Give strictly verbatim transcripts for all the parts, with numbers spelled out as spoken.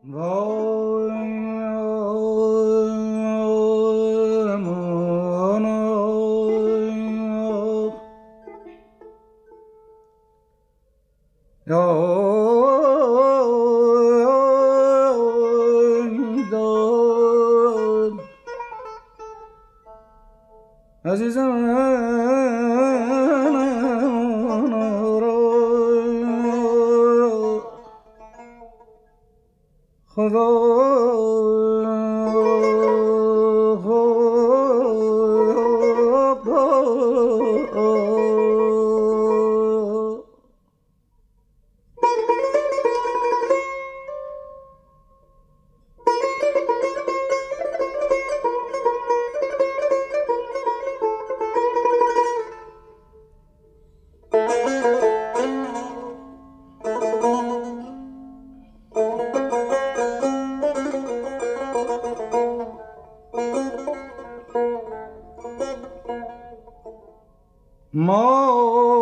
ما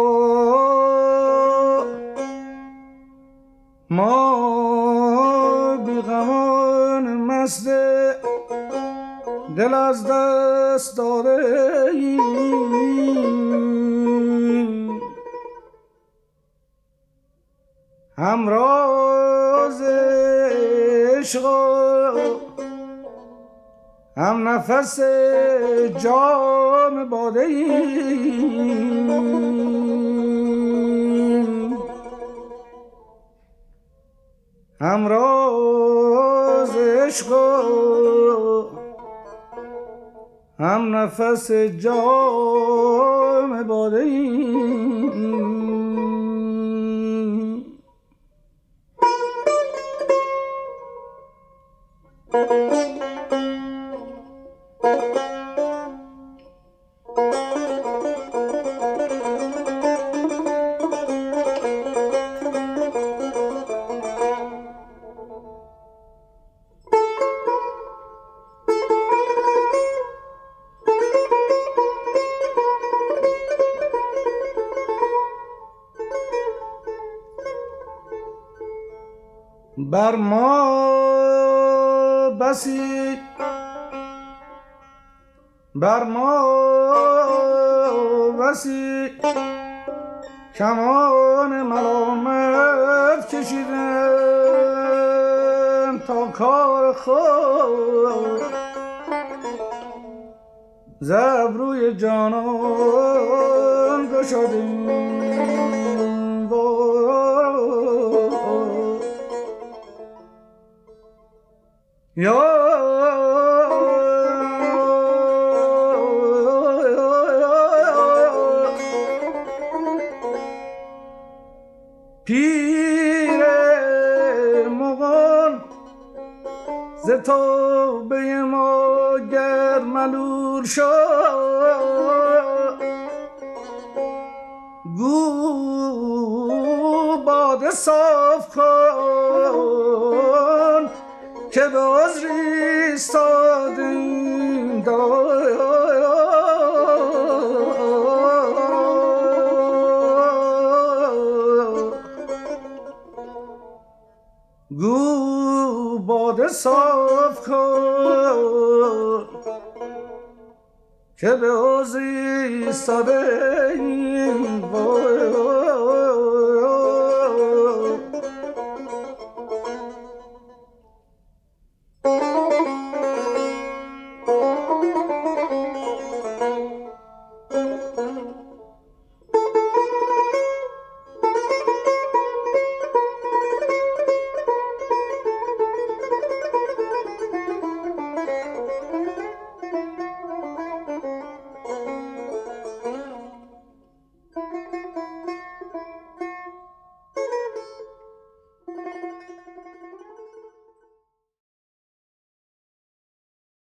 ما بیغمان مست دل از دست داده ایم، همراز عشق هم نفس جام باده ایم، همراز عشق هم نفس جام باده ایم. بر ما بسی بر ما بسی کمان ملامت کشیدم تا کار خود ز ابروی جانان گشادیم. یا پیر مغان ز توبه ما گر ملول شد، گو باده صاف کن که به عذری ایستادیم دار. گو باده صاف کن که به عذری ایستادیم.